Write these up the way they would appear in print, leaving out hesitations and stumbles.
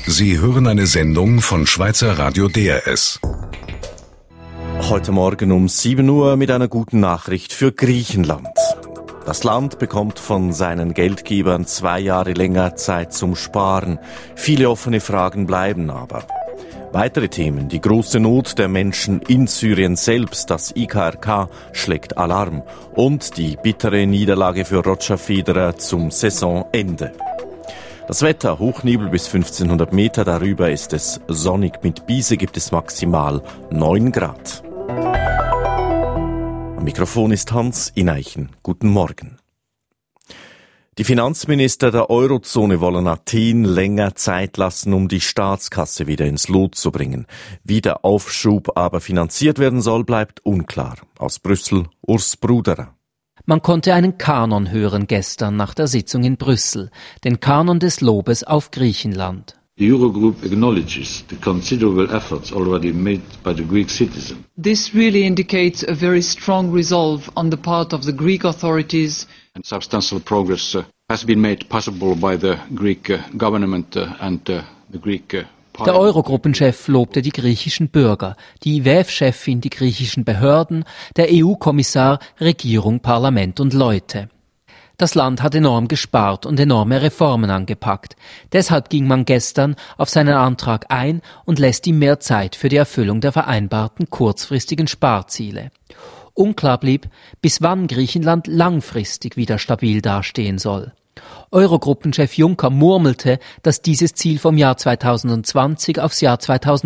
Sie hören eine Sendung von Schweizer Radio DRS. Heute Morgen um 7 Uhr mit einer guten Nachricht für Griechenland. Das Land bekommt von seinen Geldgebern 2 Jahre länger Zeit zum Sparen. Viele offene Fragen bleiben aber. Weitere Themen: die große Not der Menschen in Syrien selbst, das IKRK schlägt Alarm und die bittere Niederlage für Roger Federer zum Saisonende. Das Wetter: Hochnebel bis 1500 Meter, darüber ist es sonnig. Mit Bise gibt es maximal 9 Grad. Am Mikrofon ist Hans Ineichen. Guten Morgen. Die Finanzminister der Eurozone wollen Athen länger Zeit lassen, um die Staatskasse wieder ins Lot zu bringen. Wie der Aufschub aber finanziert werden soll, bleibt unklar. Aus Brüssel, Urs Bruderer. Man konnte einen Kanon hören gestern nach der Sitzung in Brüssel, den Kanon des Lobes auf Griechenland. The Eurogroup acknowledges the considerable efforts already made by the Greek citizens. This really indicates a very strong resolve on the part of the Greek authorities. And substantial progress has been made possible by the Greek government and the Greek Der Eurogruppenchef lobte die griechischen Bürger, die IWF-Chefin die griechischen Behörden, der EU-Kommissar, Regierung, Parlament und Leute. Das Land hat enorm gespart und enorme Reformen angepackt. Deshalb ging man gestern auf seinen Antrag ein und lässt ihm mehr Zeit für die Erfüllung der vereinbarten kurzfristigen Sparziele. Unklar blieb, bis wann Griechenland langfristig wieder stabil dastehen soll. Eurogruppenchef Juncker murmelte, dass dieses Ziel vom Jahr 2020 aufs Jahr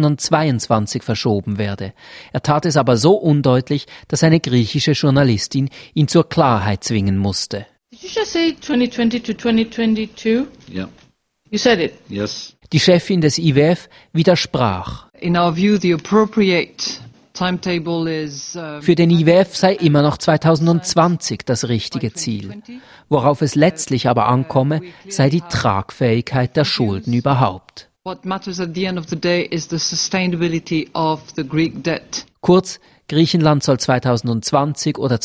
2022 verschoben werde. Er tat es aber so undeutlich, dass eine griechische Journalistin ihn zur Klarheit zwingen musste. Did you just say 2020 to 2022? Yeah. You said it? Yes. Die Chefin des IWF widersprach. In our view, the appropriate timetable is Für den IWF sei immer noch 2020 das richtige Ziel. Worauf es letztlich aber ankomme, sei die Tragfähigkeit der Schulden überhaupt. what matters at the end of the day is the sustainability of the Greek debt. Kurz, Griechenland soll 2020 oder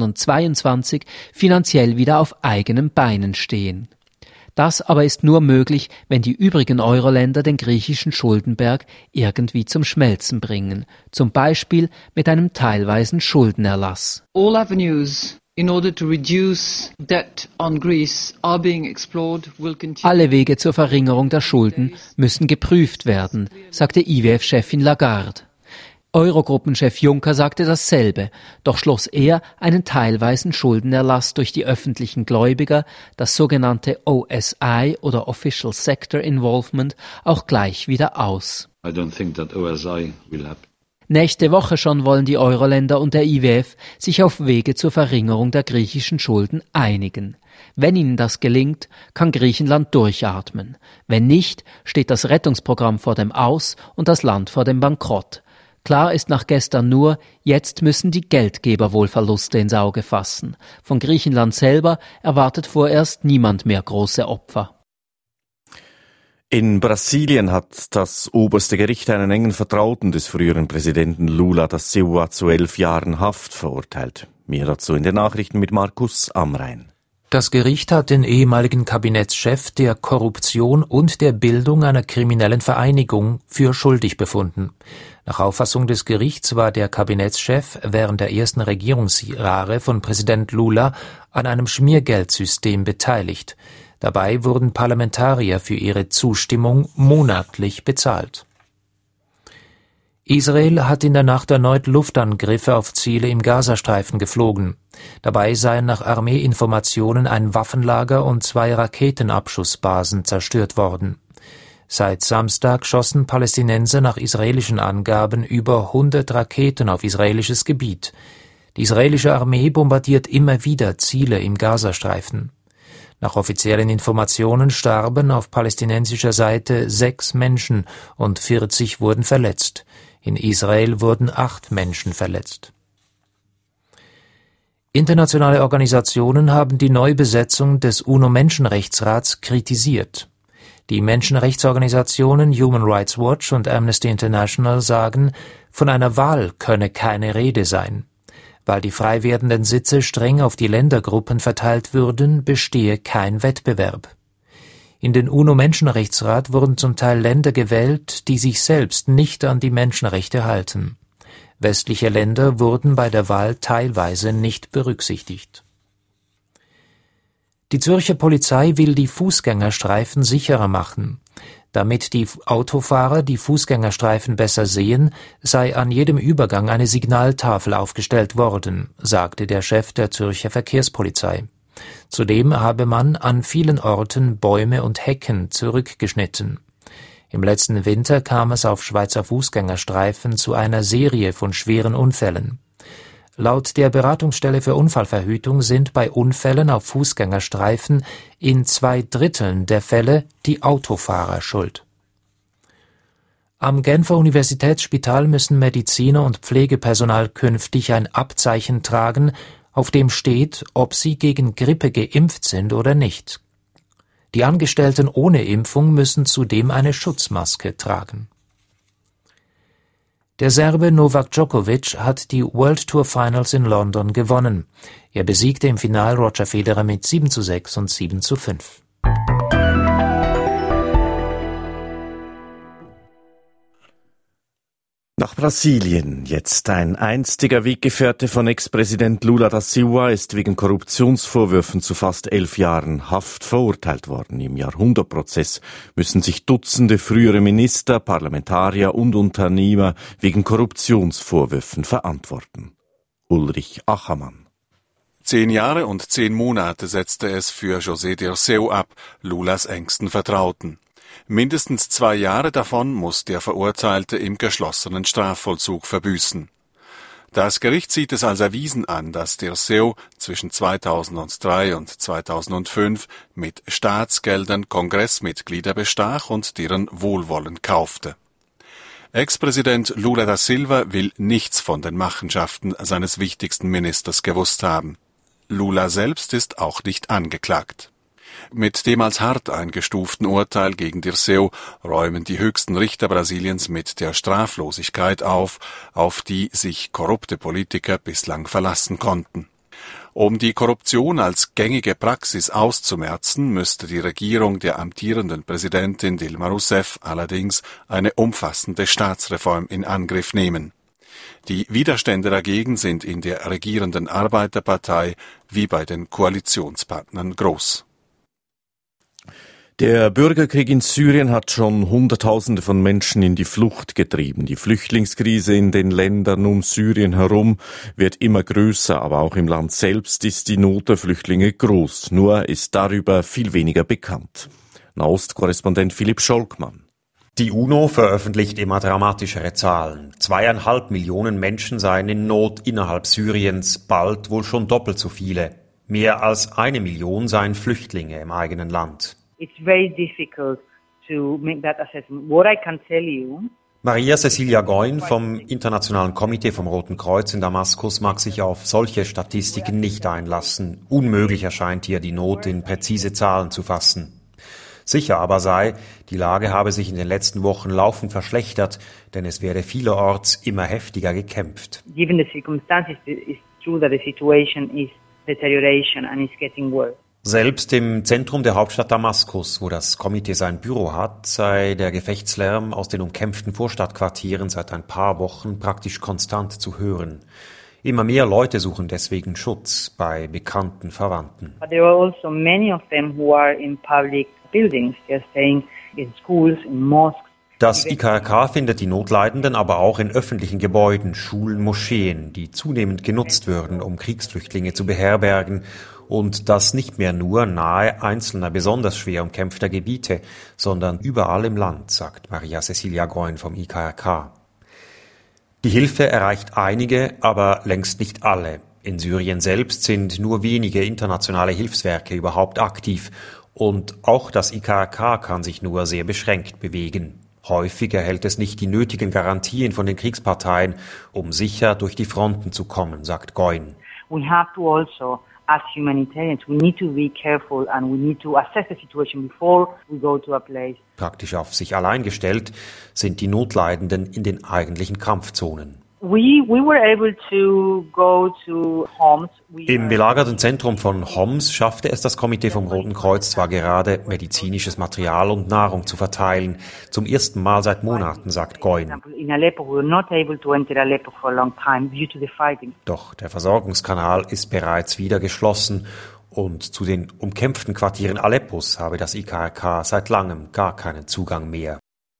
2022 finanziell wieder auf eigenen Beinen stehen. Das aber ist nur möglich, wenn die übrigen Euro-Länder den griechischen Schuldenberg irgendwie zum Schmelzen bringen, zum Beispiel mit einem teilweisen Schuldenerlass. All avenues in order to reduce debt on Greece are being explored, will continue. Alle Wege zur Verringerung der Schulden müssen geprüft werden, sagte IWF-Chefin Lagarde. Eurogruppenchef Juncker sagte dasselbe, doch schloss er einen teilweisen Schuldenerlass durch die öffentlichen Gläubiger, das sogenannte OSI oder Official Sector Involvement, auch gleich wieder aus. I don't think that OSI will happen. Nächste Woche schon wollen die Euro-Länder und der IWF sich auf Wege zur Verringerung der griechischen Schulden einigen. Wenn ihnen das gelingt, kann Griechenland durchatmen. Wenn nicht, steht das Rettungsprogramm vor dem Aus und das Land vor dem Bankrott. Klar ist nach gestern nur, jetzt müssen die Geldgeber wohl Verluste ins Auge fassen. Von Griechenland selber erwartet vorerst niemand mehr große Opfer. In Brasilien hat das oberste Gericht einen engen Vertrauten des früheren Präsidenten Lula da Silva zu 11 Jahren Haft verurteilt. Mehr dazu in den Nachrichten mit Markus Amrein. Das Gericht hat den ehemaligen Kabinettschef der Korruption und der Bildung einer kriminellen Vereinigung für schuldig befunden. Nach Auffassung des Gerichts war der Kabinettschef während der ersten Regierungsjahre von Präsident Lula an einem Schmiergeldsystem beteiligt. Dabei wurden Parlamentarier für ihre Zustimmung monatlich bezahlt. Israel hat in der Nacht erneut Luftangriffe auf Ziele im Gazastreifen geflogen. Dabei seien nach Armeeinformationen ein Waffenlager und 2 Raketenabschussbasen zerstört worden. Seit Samstag schossen Palästinenser nach israelischen Angaben über 100 Raketen auf israelisches Gebiet. Die israelische Armee bombardiert immer wieder Ziele im Gazastreifen. Nach offiziellen Informationen starben auf palästinensischer Seite 6 Menschen und 40 wurden verletzt. In Israel wurden 8 Menschen verletzt. Internationale Organisationen haben die Neubesetzung des UNO-Menschenrechtsrats kritisiert. Die Menschenrechtsorganisationen Human Rights Watch und Amnesty International sagen, von einer Wahl könne keine Rede sein. Weil die frei werdenden Sitze streng auf die Ländergruppen verteilt würden, bestehe kein Wettbewerb. In den UNO-Menschenrechtsrat wurden zum Teil Länder gewählt, die sich selbst nicht an die Menschenrechte halten. Westliche Länder wurden bei der Wahl teilweise nicht berücksichtigt. Die Zürcher Polizei will die Fußgängerstreifen sicherer machen. Damit die Autofahrer die Fußgängerstreifen besser sehen, sei an jedem Übergang eine Signaltafel aufgestellt worden, sagte der Chef der Zürcher Verkehrspolizei. Zudem habe man an vielen Orten Bäume und Hecken zurückgeschnitten. Im letzten Winter kam es auf Schweizer Fußgängerstreifen zu einer Serie von schweren Unfällen. Laut der Beratungsstelle für Unfallverhütung sind bei Unfällen auf Fußgängerstreifen in 2/3 der Fälle die Autofahrer schuld. Am Genfer Universitätsspital müssen Mediziner und Pflegepersonal künftig ein Abzeichen tragen, auf dem steht, ob sie gegen Grippe geimpft sind oder nicht. Die Angestellten ohne Impfung müssen zudem eine Schutzmaske tragen. Der Serbe Novak Djokovic hat die World Tour Finals in London gewonnen. Er besiegte im Finale Roger Federer mit 7:6 und 7:5. Nach Brasilien jetzt. Ein einstiger Weggefährte von Ex-Präsident Lula da Silva ist wegen Korruptionsvorwürfen zu fast 11 Jahren Haft verurteilt worden. Im Jahrhundertprozess müssen sich Dutzende frühere Minister, Parlamentarier und Unternehmer wegen Korruptionsvorwürfen verantworten. Ulrich Achermann. 10 Jahre und 10 Monate setzte es für José Dirceu ab, Lulas engsten Vertrauten. Mindestens 2 Jahre davon muss der Verurteilte im geschlossenen Strafvollzug verbüßen. Das Gericht sieht es als erwiesen an, dass Dirceu zwischen 2003 und 2005 mit Staatsgeldern Kongressmitglieder bestach und deren Wohlwollen kaufte. Ex-Präsident Lula da Silva will nichts von den Machenschaften seines wichtigsten Ministers gewusst haben. Lula selbst ist auch nicht angeklagt. Mit dem als hart eingestuften Urteil gegen Dirceu räumen die höchsten Richter Brasiliens mit der Straflosigkeit auf die sich korrupte Politiker bislang verlassen konnten. Um die Korruption als gängige Praxis auszumerzen, müsste die Regierung der amtierenden Präsidentin Dilma Rousseff allerdings eine umfassende Staatsreform in Angriff nehmen. Die Widerstände dagegen sind in der regierenden Arbeiterpartei wie bei den Koalitionspartnern groß. Der Bürgerkrieg in Syrien hat schon Hunderttausende von Menschen in die Flucht getrieben. Die Flüchtlingskrise in den Ländern um Syrien herum wird immer größer, aber auch im Land selbst ist die Not der Flüchtlinge groß. Nur ist darüber viel weniger bekannt. Nahostkorrespondent Philipp Scholkmann. Die UNO veröffentlicht immer dramatischere Zahlen. 2,5 Millionen Menschen seien in Not innerhalb Syriens, bald wohl schon doppelt so viele. Mehr als 1 Million seien Flüchtlinge im eigenen Land. It's very difficult to make that assessment. What I can tell you. Maria Cecilia Goin vom Internationalen Komitee vom Roten Kreuz in Damaskus mag sich auf solche Statistiken nicht einlassen. Unmöglich erscheint ihr, die Not in präzise Zahlen zu fassen. Sicher aber sei, die Lage habe sich in den letzten Wochen laufend verschlechtert, denn es werde vielerorts immer heftiger gekämpft. Given the circumstances, it's true that the situation is deterioration and it's getting worse. Selbst im Zentrum der Hauptstadt Damaskus, wo das Komitee sein Büro hat, sei der Gefechtslärm aus den umkämpften Vorstadtquartieren seit ein paar Wochen praktisch konstant zu hören. Immer mehr Leute suchen deswegen Schutz bei bekannten Verwandten. But there are also many of them who are in public buildings. They're staying in schools, in mosques. Das IKRK findet die Notleidenden aber auch in öffentlichen Gebäuden, Schulen, Moscheen, die zunehmend genutzt würden, um Kriegsflüchtlinge zu beherbergen. Und das nicht mehr nur nahe einzelner besonders schwer umkämpfter Gebiete, sondern überall im Land, sagt Maria Cecilia Goin vom IKRK. Die Hilfe erreicht einige, aber längst nicht alle. In Syrien selbst sind nur wenige internationale Hilfswerke überhaupt aktiv. Und auch das IKRK kann sich nur sehr beschränkt bewegen. Häufig erhält es nicht die nötigen Garantien von den Kriegsparteien, um sicher durch die Fronten zu kommen, sagt Goin. We have to also, as humanitarians, we need to be careful and we need to assess the situation before we go to a place. Praktisch auf sich allein gestellt sind die Notleidenden in den eigentlichen Kampfzonen. We were able to go to Homs. Im belagerten Zentrum von Homs schaffte es das Komitee vom Roten Kreuz zwar gerade, medizinisches Material und Nahrung zu verteilen. Zum ersten Mal seit Monaten, sagt Goin. Doch der Versorgungskanal ist bereits wieder geschlossen. Und zu den umkämpften Quartieren Aleppos habe das IKRK seit langem gar keinen Zugang mehr.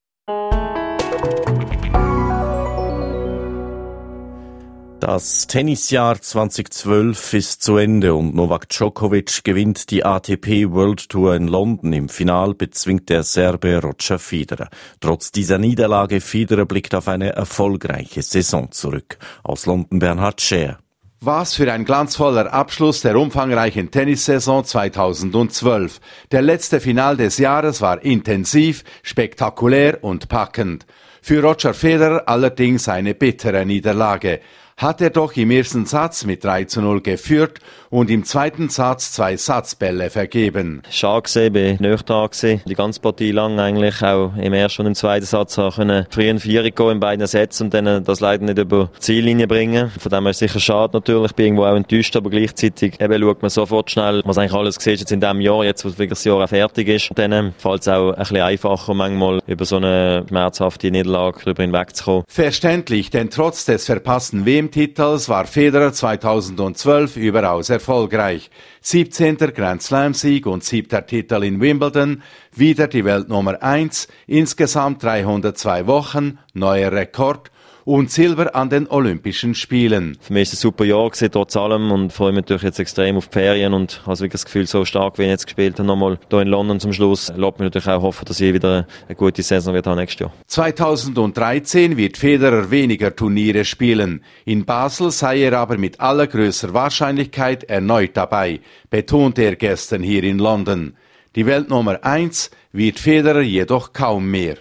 Das Tennisjahr 2012 ist zu Ende und Novak Djokovic gewinnt die ATP World Tour in London. Im Final bezwingt der Serbe Roger Federer. Trotz dieser Niederlage, Federer blickt auf eine erfolgreiche Saison zurück. Aus London Bernhard Scher. Was für ein glanzvoller Abschluss der umfangreichen Tennissaison 2012. Der letzte Final des Jahres war intensiv, spektakulär und packend. Für Roger Federer allerdings eine bittere Niederlage. Hat er doch im ersten Satz mit 3:0 geführt und im zweiten Satz 2 Satzbälle vergeben. Schade gewesen, bin nicht da gewesen. Die ganze Partie lang eigentlich, auch im ersten und im zweiten Satz können früh in Führung gehen in beiden Sätzen und dann das leider nicht über die Ziellinie bringen. Von dem her ist es sicher schade natürlich, bin irgendwo auch enttäuscht, aber gleichzeitig eben schaut man sofort schnell, was eigentlich alles gesehen jetzt in diesem Jahr, jetzt wo das Jahr auch fertig ist. Und dann fällt es auch ein bisschen einfacher, manchmal über so eine schmerzhafte Niederlage darüber hinwegzukommen. Verständlich, denn trotz des verpassten WM-Titels war Federer 2012 überaus erfolgreich. 17. Grand Slam-Sieg und 7. Titel in Wimbledon, wieder die Weltnummer 1, insgesamt 302 Wochen, neuer Rekord und Silber an den Olympischen Spielen. Für mich ist es ein super Jahr gewesen, trotz allem, und freue mich natürlich jetzt extrem auf die Ferien und habe wirklich das Gefühl, so stark wie ich jetzt gespielt habe, nochmal hier in London zum Schluss, lässt mich natürlich auch hoffen, dass ich wieder eine gute Saison wird haben nächstes Jahr. 2013 wird Federer weniger Turniere spielen. In Basel sei er aber mit allergrößter Wahrscheinlichkeit erneut dabei, betonte er gestern hier in London. Die Weltnummer 1 wird Federer jedoch kaum mehr.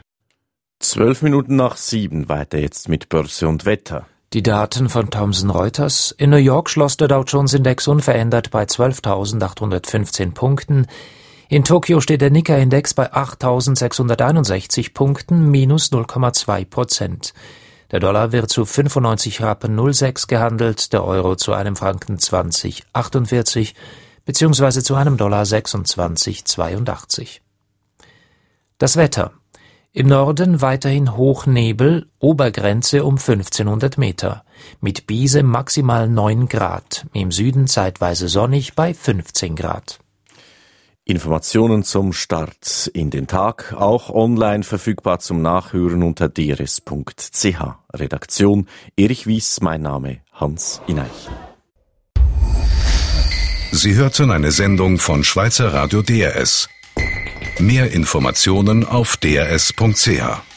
7:12 weiter jetzt mit Börse und Wetter. Die Daten von Thomson Reuters. In New York schloss der Dow Jones Index unverändert bei 12.815 Punkten. In Tokio steht der Nikkei-Index bei 8.661 Punkten, minus 0,2%. Der Dollar wird zu 95,06 Rappen gehandelt, der Euro zu einem Franken 20,48 bzw. zu einem Dollar 26,82. Das Wetter. Im Norden weiterhin Hochnebel, Obergrenze um 1500 Meter. Mit Biese maximal 9 Grad. Im Süden zeitweise sonnig bei 15 Grad. Informationen zum Start in den Tag, auch online verfügbar zum Nachhören unter drs.ch. Redaktion Erich Wies, mein Name Hans Ineich. Sie hörten eine Sendung von Schweizer Radio DRS. Mehr Informationen auf drs.ch.